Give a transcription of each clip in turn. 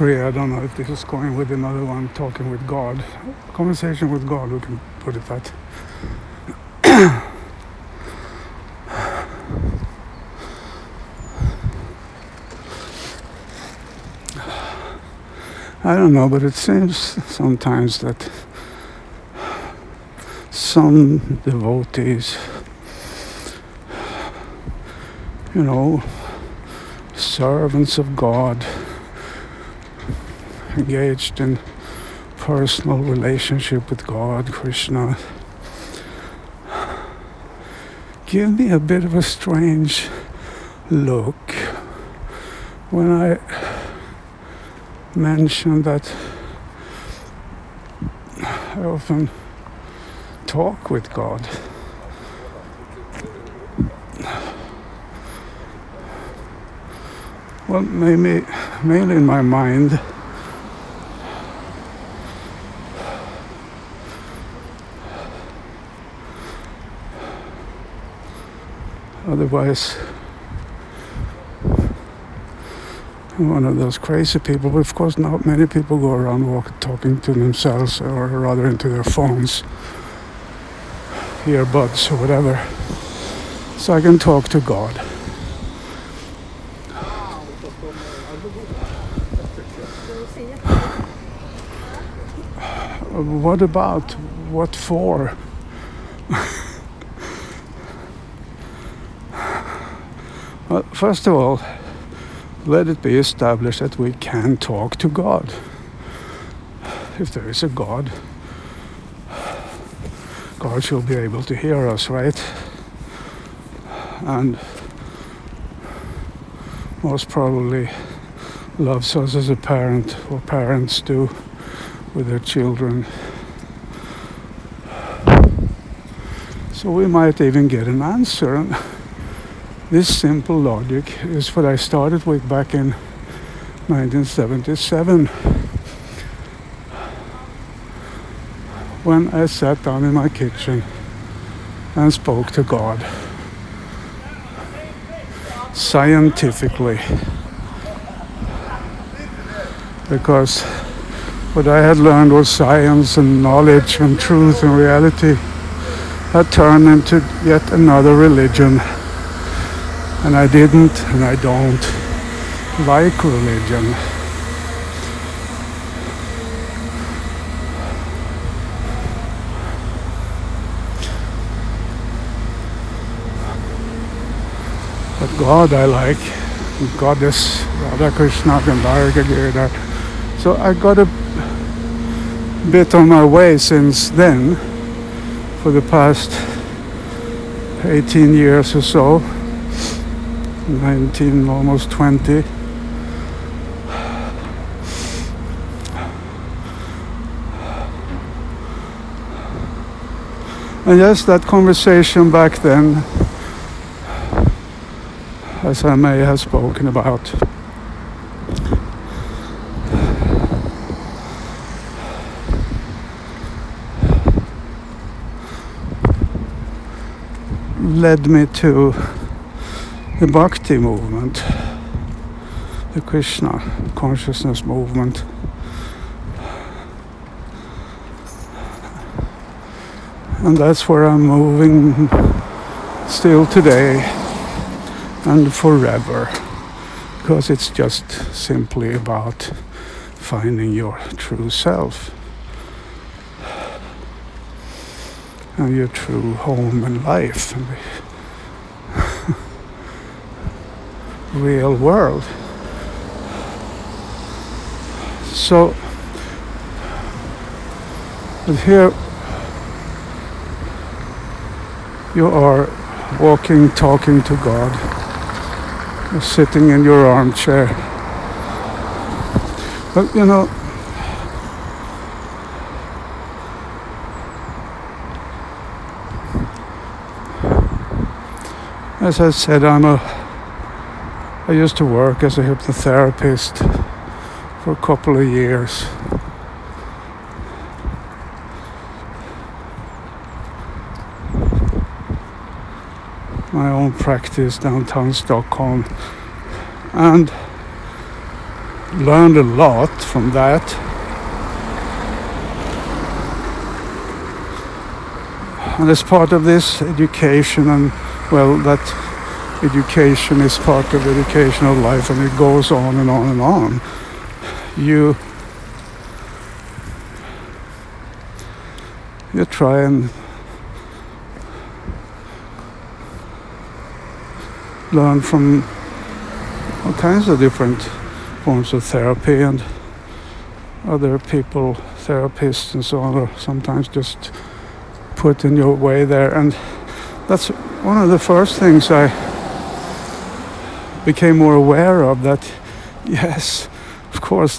agree. I don't know if this is going with another one, talking with God. Conversation with God, we can put it that. I don't know, but it seems sometimes that some devotees, servants of God, engaged in personal relationship with God, Krishna, give me a bit of a strange look when I mention that I often talk with God. Well, mainly in my mind. Otherwise, I'm one of those crazy people. But of course, not many people go around talking to themselves, or rather into their phones, earbuds or whatever. So I can talk to God. What about? What for? Well, first of all, let it be established that we can talk to God. If there is a God, God should be able to hear us, right? And most probably loves us as a parent, or parents do with their children. So we might even get an answer. And this simple logic is what I started with back in 1977, when I sat down in my kitchen and spoke to God scientifically, because what I had learned was science and knowledge and truth and reality had turned into yet another religion. And I didn't, and I don't like religion. But God I like, Goddess, Radha Krishna, Gandhara Giridhar. So I got a bit on my way since then, for the past 18 years or so, 19, almost 20. And yes, that conversation back then, as I may have spoken about, led me to the Bhakti movement, the Krishna consciousness movement. And that's where I'm moving still today and forever, because it's just simply about finding your true self and your true home and life and the real world. So, but here you are walking, talking to God. You're sitting in your armchair. But as I said, I used to work as a hypnotherapist for a couple of years. My own practice downtown Stockholm, and learned a lot from that. And as part of this education, and well, that education is part of educational life, and it goes on and on and on. You try and learn from all kinds of different forms of therapy, and other people, therapists and so on, are sometimes just put in your way there. And that's one of the first things I became more aware of, that yes, of course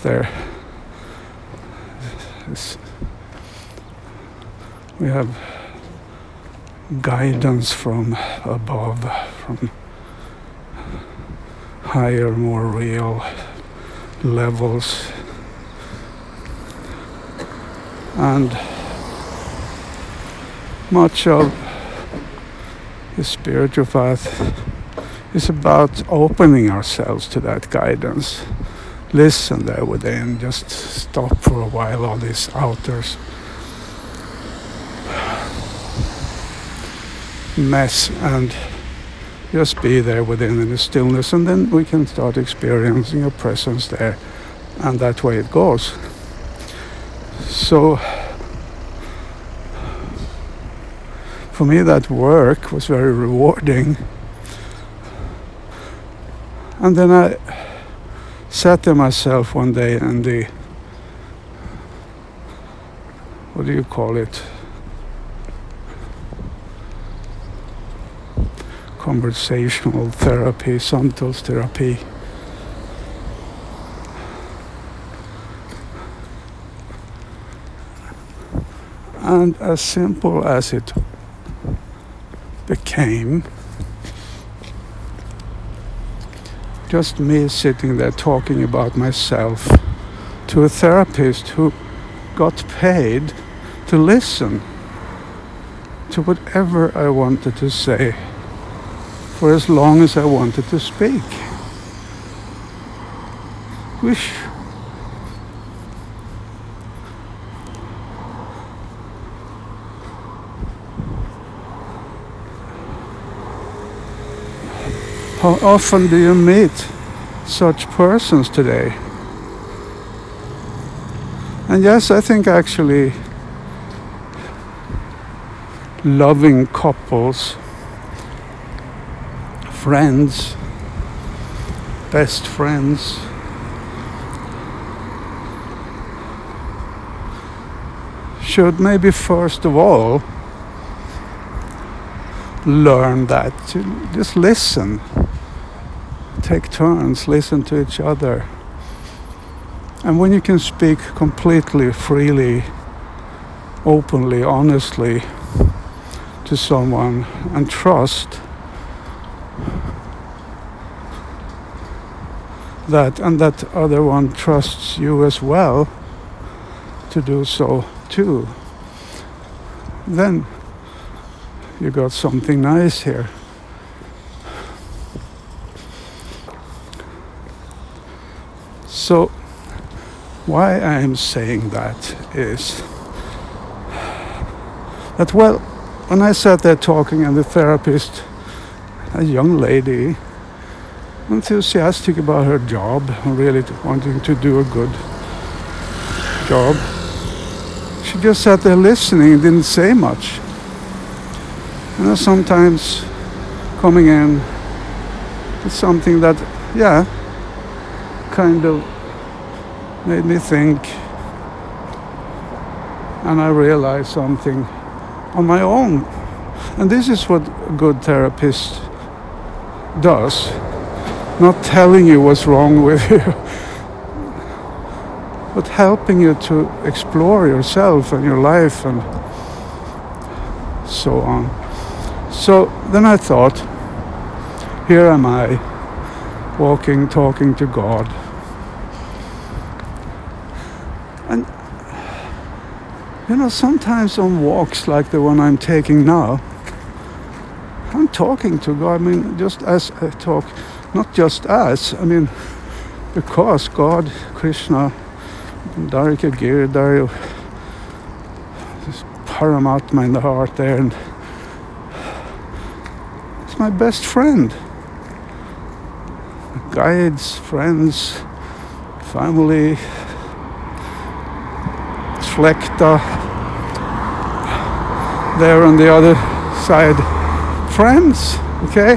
we have guidance from above, from higher, more real levels. And much of the spiritual path is about opening ourselves to that guidance. Listen there within, just stop for a while, all these outers mess, and just be there within in the stillness, and then we can start experiencing a presence there, and that way it goes. So for me that work was very rewarding. And then I sat there myself one day in the, what do you call it, conversational therapy, samtalsterapi. And as simple as it became, just me sitting there talking about myself to a therapist who got paid to listen to whatever I wanted to say for as long as I wanted to speak. Wish. How often do you meet such persons today? And yes, I think actually loving couples, friends, best friends, should maybe first of all learn that, to just listen, take turns, listen to each other. And when you can speak completely, freely, openly, honestly to someone and trust that, and that other one trusts you as well to do so too, then you got something nice here. So why I am saying that is that, well, when I sat there talking, and the therapist, a young lady, enthusiastic about her job, really wanting to do a good job, she just sat there listening, didn't say much. And sometimes coming in with something that, yeah, kind of made me think, and I realized something on my own. And this is what a good therapist does, not telling you what's wrong with you, but helping you to explore yourself and your life and so on. So then I thought, here am I, walking, talking to God. And, you know, sometimes on walks like the one I'm taking now, I'm talking to God. I mean, just as I talk, not just as, I mean, because God, Krishna, Dharika Giridhari, this Paramatma in the heart there, and it's my best friend. Guides, friends, family, Släkta, there on the other side, friends, okay?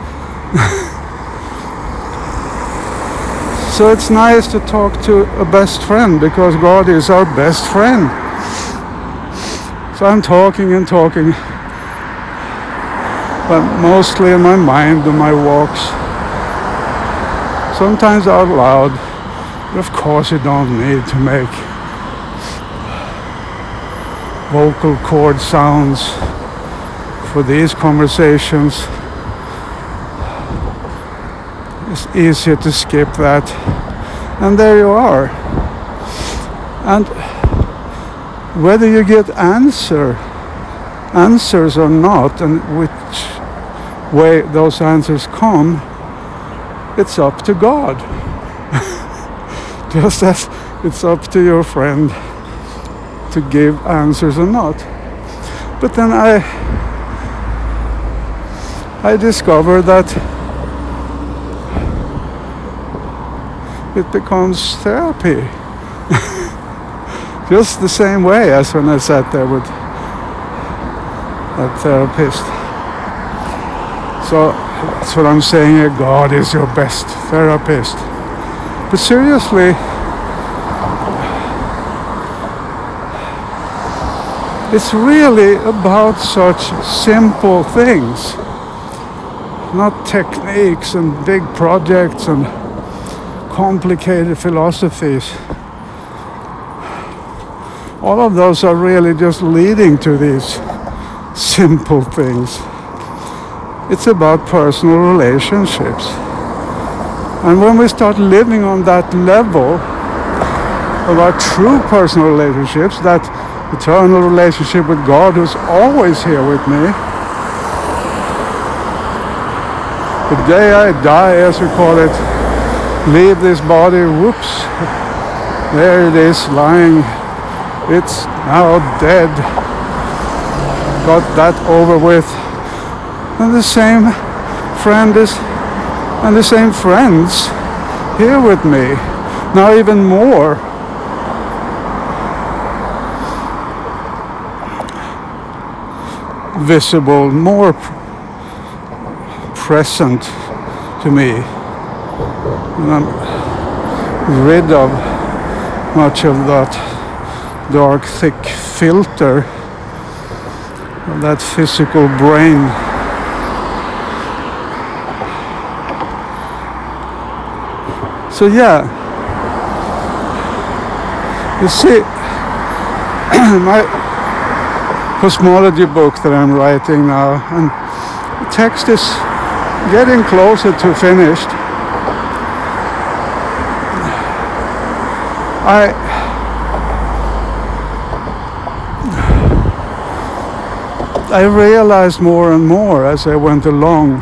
So it's nice to talk to a best friend, because God is our best friend. So I'm talking and talking, but mostly in my mind on my walks. Sometimes out loud, but of course you don't need to make vocal cord sounds for these conversations. It's easier to skip that. And there you are. And whether you get answers or not, and which way those answers come, it's up to God. Just as it's up to your friend to give answers or not. But then I discovered that it becomes therapy. Just the same way as when I sat there with that therapist. So that's what I'm saying here. God is your best therapist. But seriously, it's really about such simple things, not techniques and big projects and complicated philosophies. All of those are really just leading to these simple things. It's about personal relationships. And when we start living on that level of our true personal relationships, that eternal relationship with God who's always here with me, the day I die, as we call it, leave this body, whoops, there it is lying, it's now dead, got that over with. And the same friend is, and the same friends here with me, now even more. Visible, more present to me. And I'm rid of much of that dark, thick filter of that physical brain. So yeah, you see, my cosmology book that I'm writing now, and the text is getting closer to finished. I realized more and more as I went along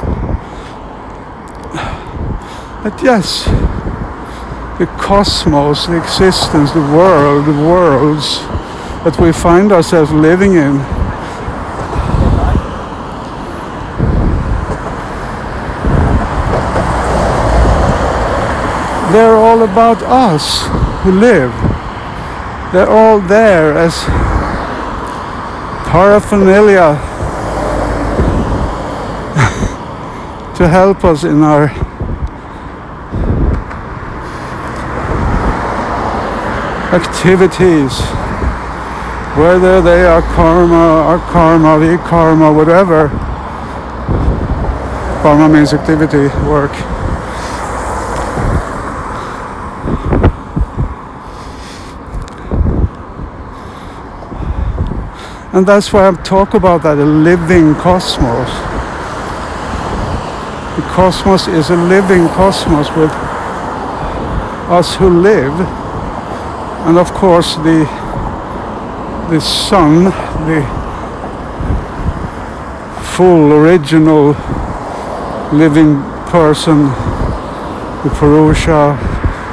that yes, the cosmos, the existence, the world, the worlds that we find ourselves living in, they're all about us who live. They're all there as paraphernalia to help us in our activities, whether they are karma, vikarma, whatever. Karma means activity, work. And that's why I talk about that, a living cosmos. The cosmos is a living cosmos with us who live. And of course the sun, the full original living person, the Purusha,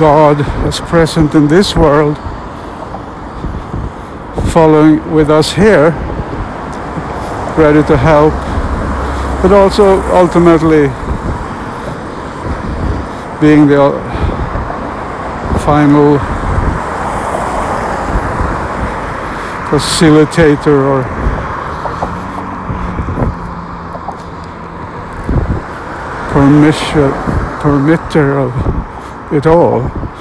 God as present in this world, following with us here, ready to help, but also ultimately being the final facilitator or permitter of it all.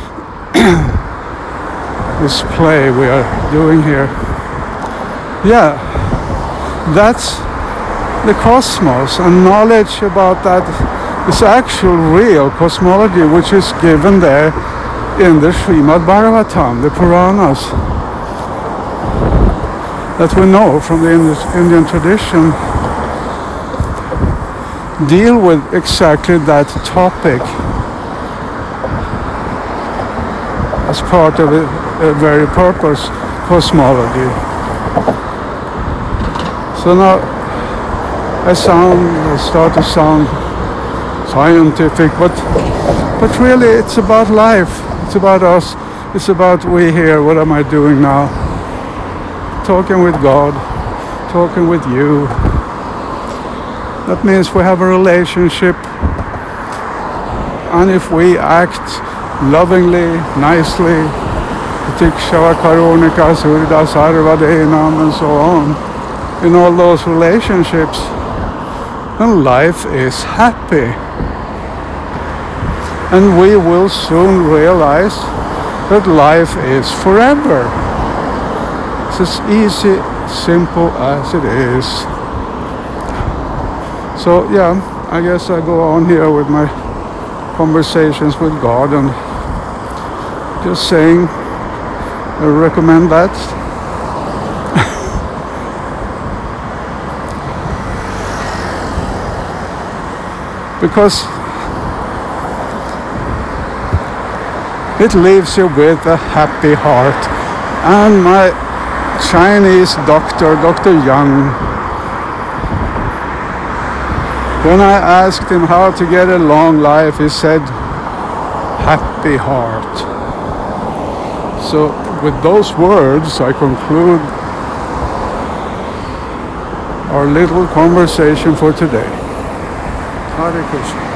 This play we are doing here. Yeah, that's the cosmos, and knowledge about that is actual real cosmology, which is given there in the Srimad Bhagavatam, the Puranas, that we know from the Indian tradition, deal with exactly that topic as part of a very purpose cosmology. So now I start to sound scientific, but really it's about life, it's about us, it's about we here. What am I doing now? Talking with God, talking with you. That means we have a relationship, and if we act lovingly, nicely, Tikshava Karunika Surda Sarvadenam and so on, in all those relationships, then life is happy. And we will soon realize that life is forever. It's as easy, simple as it is. So yeah, I guess I go on here with my conversations with God and just saying I recommend that. Because it leaves you with a happy heart. And my Chinese doctor, Dr. Yang, when I asked him how to get a long life, he said, happy heart. So with those words, I conclude our little conversation for today. Hare Krishna.